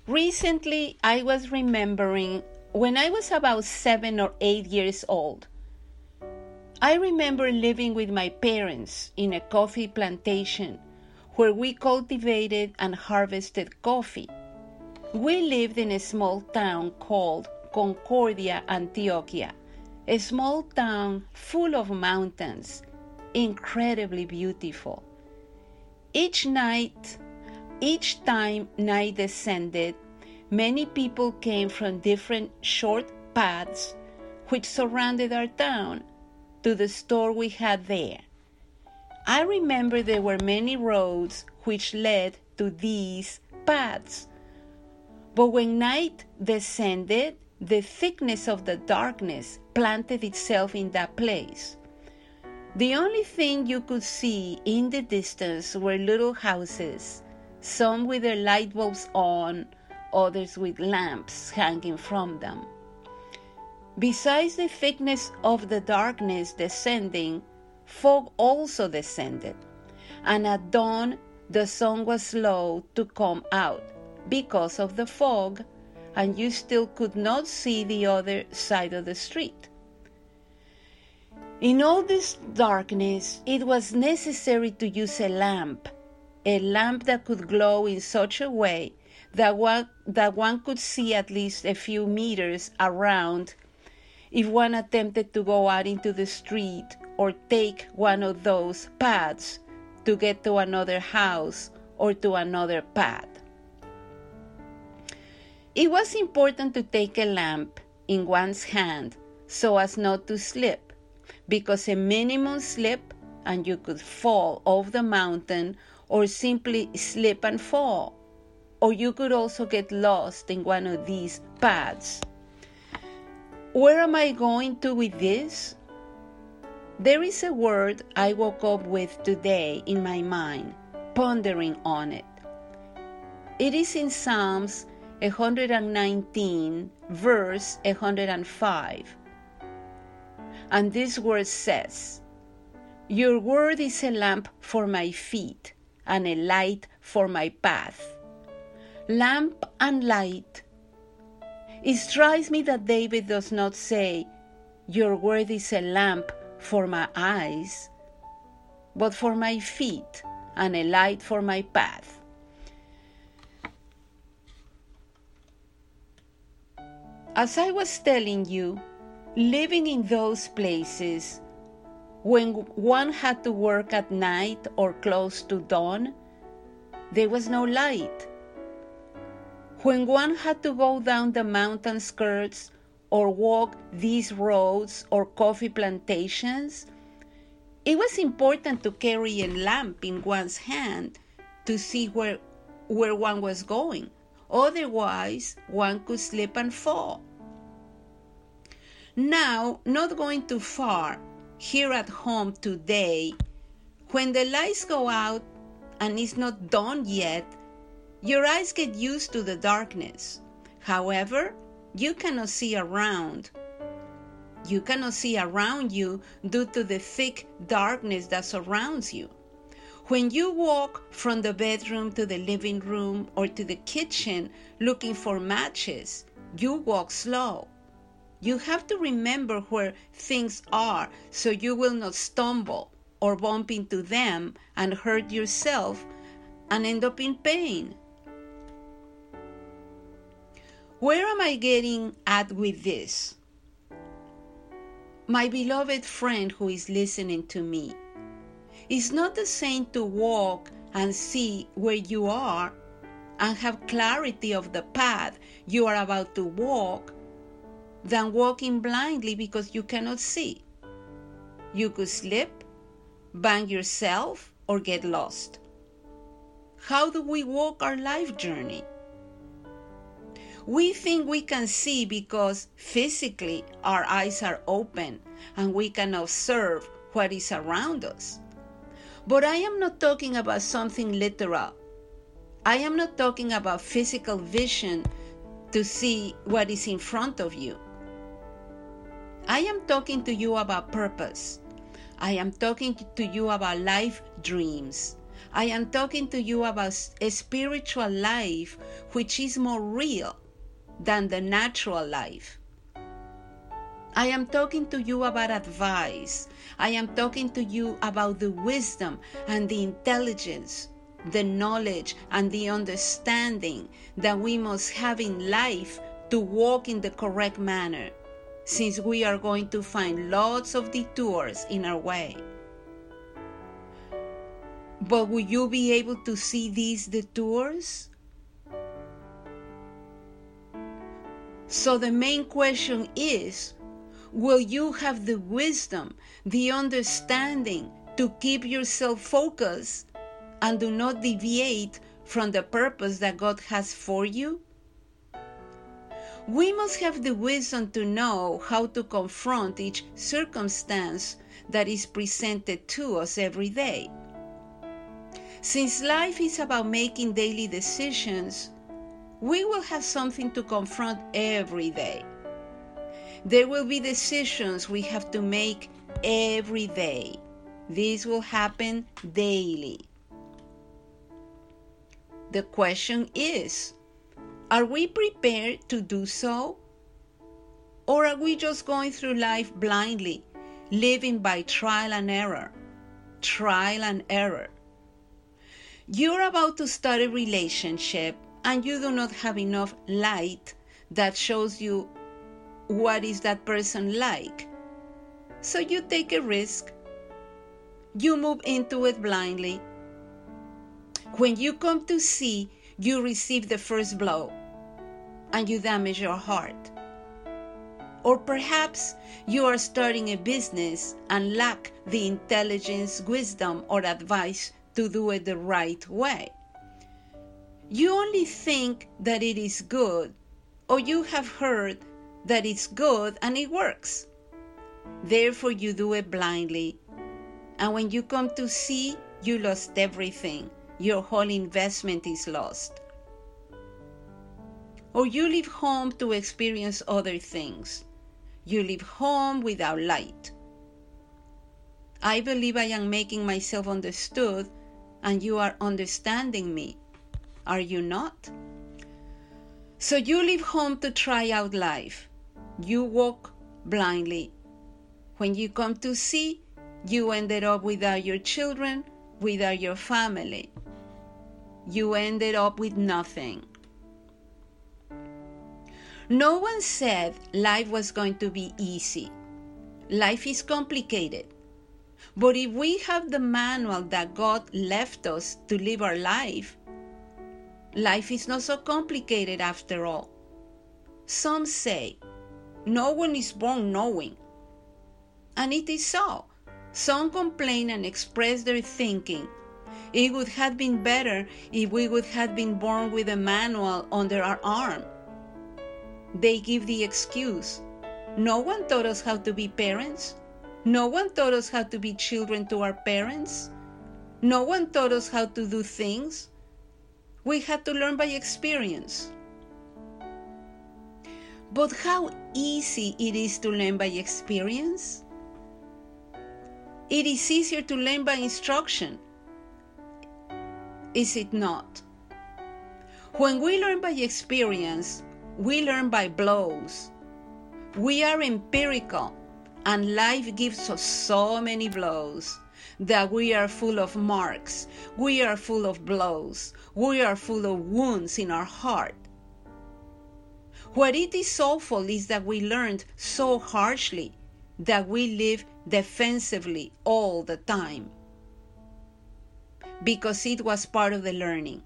Recently, I was remembering when I was about 7 or 8 years old. I remember living with my parents in a coffee plantation where we cultivated and harvested coffee. We lived in a small town called Concordia, Antioquia, a small town full of mountains, incredibly beautiful. Each time night descended, many people came from different short paths which surrounded our town to the store we had there. I remember there were many roads which led to these paths. But when night descended, the thickness of the darkness planted itself in that place. The only thing you could see in the distance were little houses, some with their light bulbs on, others with lamps hanging from them. Besides the thickness of the darkness descending, fog also descended, and at dawn the sun was slow to come out because of the fog, and you still could not see the other side of the street. In all this darkness, it was necessary to use a lamp that could glow in such a way that one could see at least a few meters around if one attempted to go out into the street or take one of those paths to get to another house or to another path. It was important to take a lamp in one's hand so as not to slip, because a minimum slip and you could fall off the mountain or simply slip and fall, or you could also get lost in one of these paths. Where am I going to with this? There is a word I woke up with today in my mind, pondering on it. It is in Psalms 119, verse 105. And this word says, "Your word is a lamp for my feet and a light for my path." Lamp and light. It strikes me that David does not say, "Your word is a lamp for my eyes," but for my feet and a light for my path. As I was telling you, living in those places, when one had to work at night or close to dawn, there was no light. When one had to go down the mountain skirts or walk these roads or coffee plantations, it was important to carry a lamp in one's hand to see where one was going. Otherwise, one could slip and fall. Now, not going too far, here at home today, when the lights go out and it's not dawn yet, your eyes get used to the darkness. However, you cannot see around. You cannot see around you due to the thick darkness that surrounds you. When you walk from the bedroom to the living room or to the kitchen looking for matches, you walk slow. You have to remember where things are so you will not stumble or bump into them and hurt yourself and end up in pain. Where am I getting at with this? My beloved friend who is listening to me, it's not the same to walk and see where you are and have clarity of the path you are about to walk than walking blindly because you cannot see. You could slip, bang yourself, or get lost. How do we walk our life journey? We think we can see because physically our eyes are open and we can observe what is around us. But I am not talking about something literal. I am not talking about physical vision to see what is in front of you. I am talking to you about purpose. I am talking to you about life dreams. I am talking to you about a spiritual life which is more real than the natural life. I am talking to you about advice. I am talking to you about the wisdom and the intelligence, the knowledge and the understanding that we must have in life to walk in the correct manner, since we are going to find lots of detours in our way. But will you be able to see these detours? So the main question is, will you have the wisdom, the understanding to keep yourself focused and do not deviate from the purpose that God has for you? We must have the wisdom to know how to confront each circumstance that is presented to us every day. Since life is about making daily decisions, we will have something to confront every day. There will be decisions we have to make every day. This will happen daily. The question is, are we prepared to do so? Or are we just going through life blindly, living by trial and error? Trial and error. You're about to start a relationship and you do not have enough light that shows you what is that person like. So you take a risk. You move into it blindly. When you come to see, you receive the first blow and you damage your heart. Or perhaps you are starting a business and lack the intelligence, wisdom, or advice to do it the right way. You only think that it is good, or you have heard that it's good and it works. Therefore you do it blindly. And when you come to see, you lost everything. Your whole investment is lost. Or you leave home to experience other things. You leave home without light. I believe I am making myself understood and you are understanding me. Are you not? So you leave home to try out life. You walk blindly. When you come to see, you ended up without your children, without your family. You ended up with nothing. No one said life was going to be easy. Life is complicated. But if we have the manual that God left us to live our life, life is not so complicated after all. Some say, no one is born knowing. And it is so. Some complain and express their thinking. It would have been better if we would have been born with a manual under our arm. They give the excuse. No one taught us how to be parents. No one taught us how to be children to our parents. No one taught us how to do things. We had to learn by experience. But how easy it is to learn by experience? It is easier to learn by instruction. Is it not? When we learn by experience, we learn by blows. We are empirical, and life gives us so many blows that we are full of marks. We are full of blows. We are full of wounds in our heart. What it is awful is that we learned so harshly that we live defensively all the time, because it was part of the learning.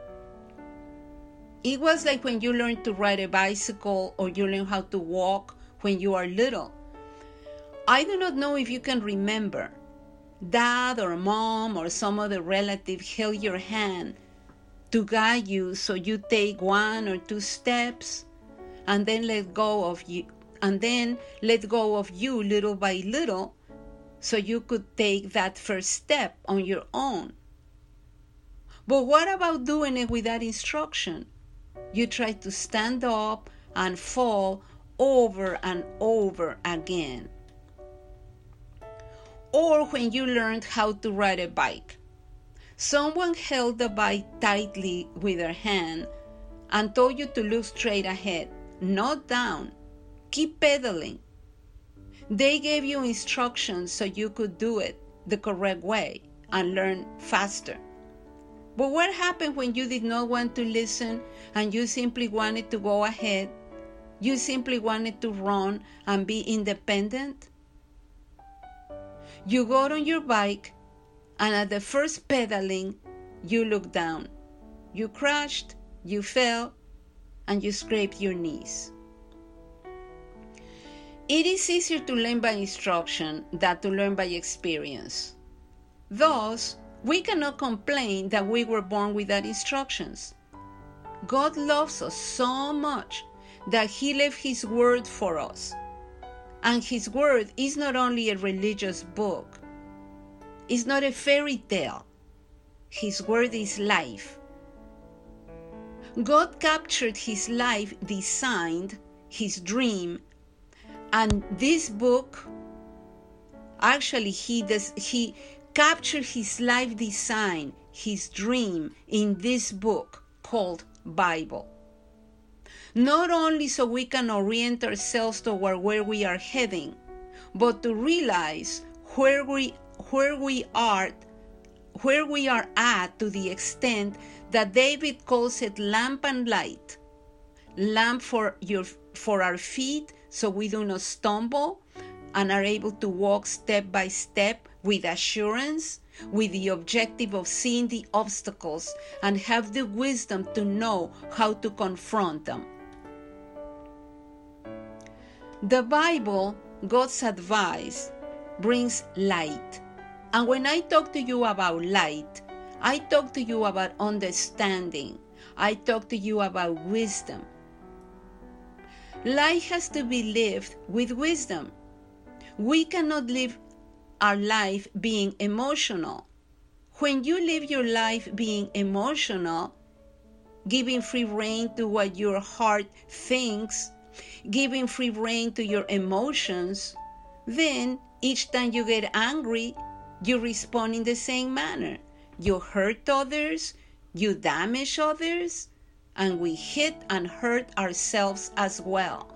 It was like when you learn to ride a bicycle or you learn how to walk when you are little. I do not know if you can remember. Dad or mom or some other relative held your hand to guide you so you take 1 or 2 steps and then let go of you, little by little so you could take that first step on your own. But what about doing it without instruction? You try to stand up and fall over and over again. Or when you learned how to ride a bike. Someone held the bike tightly with their hand and told you to look straight ahead, not down. Keep pedaling. They gave you instructions so you could do it the correct way and learn faster. But what happened when you did not want to listen and you simply wanted to go ahead? You simply wanted to run and be independent? You got on your bike, and at the first pedaling, you looked down. You crashed, you fell, and you scraped your knees. It is easier to learn by instruction than to learn by experience. Thus, we cannot complain that we were born without instructions. God loves us so much that He left His word for us. And His word is not only a religious book. It's not a fairy tale. His word is life. God captured His life design, His dream, and this book, actually He captured His life design, His dream in this book called Bible. Not only so we can orient ourselves toward where we are heading, but to realize where we are at, to the extent that David calls it lamp and light. Lamp for our feet so we do not stumble and are able to walk step by step with assurance, with the objective of seeing the obstacles and have the wisdom to know how to confront them. The Bible, God's advice, brings light. And when I talk to you about light, I talk to you about understanding. I talk to you about wisdom. Life has to be lived with wisdom. We cannot live our life being emotional. When you live your life being emotional, giving free rein to what your heart thinks, giving free rein to your emotions, then each time you get angry, you respond in the same manner. You hurt others, you damage others, and we hit and hurt ourselves as well.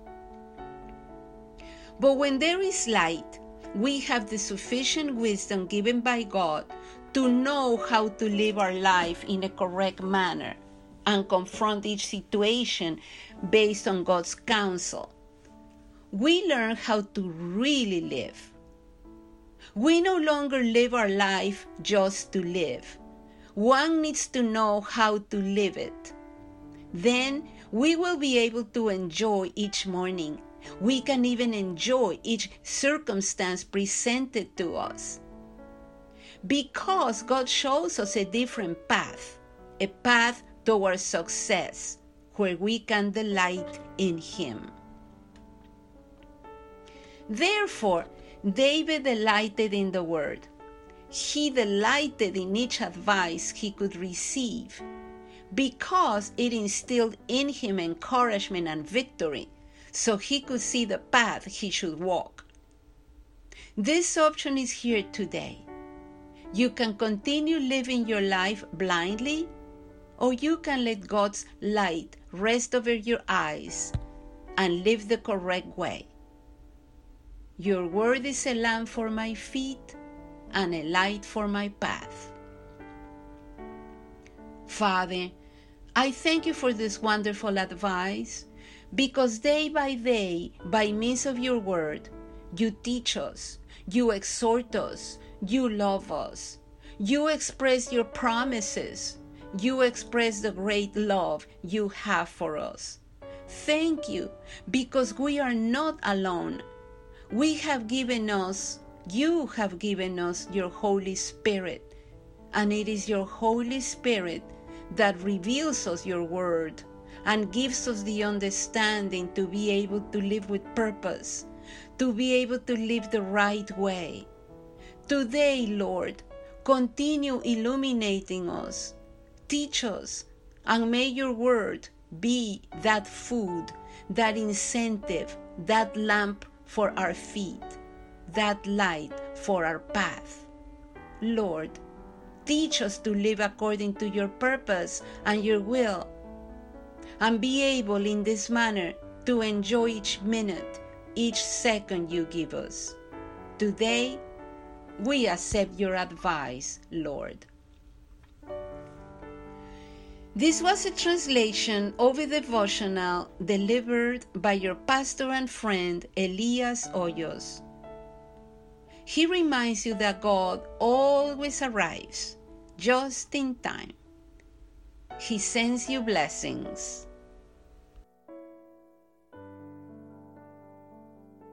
But when there is light, we have the sufficient wisdom given by God to know how to live our life in a correct manner and confront each situation based on God's counsel. We learn how to really live. We no longer live our life just to live. One needs to know how to live it. Then we will be able to enjoy each morning. We can even enjoy each circumstance presented to us. Because God shows us a different path, a path towards success, where we can delight in Him. Therefore, David delighted in the word. He delighted in each advice he could receive, because it instilled in him encouragement and victory, so he could see the path he should walk. This option is here today. You can continue living your life blindly, or you can let God's light rest over your eyes and live the correct way. Your word is a lamp for my feet and a light for my path. Father, I thank you for this wonderful advice, because day by day, by means of your word, you teach us, you exhort us, you love us, you express your promises, you express the great love you have for us. Thank you, because we are not alone. You have given us your Holy Spirit, and it is your Holy Spirit that reveals us your word and gives us the understanding to be able to live with purpose, to be able to live the right way. Today, Lord, continue illuminating us, teach us, and may your word be that food, that incentive, that lamp for our feet, that light for our path. Lord, Teach us to live according to your purpose and your will, and be able in this manner to enjoy each minute, each second you give us. Today, we accept your advice, Lord. This was a translation of a devotional delivered by your pastor and friend Elias Hoyos. He reminds you that God always arrives just in time. He sends you blessings.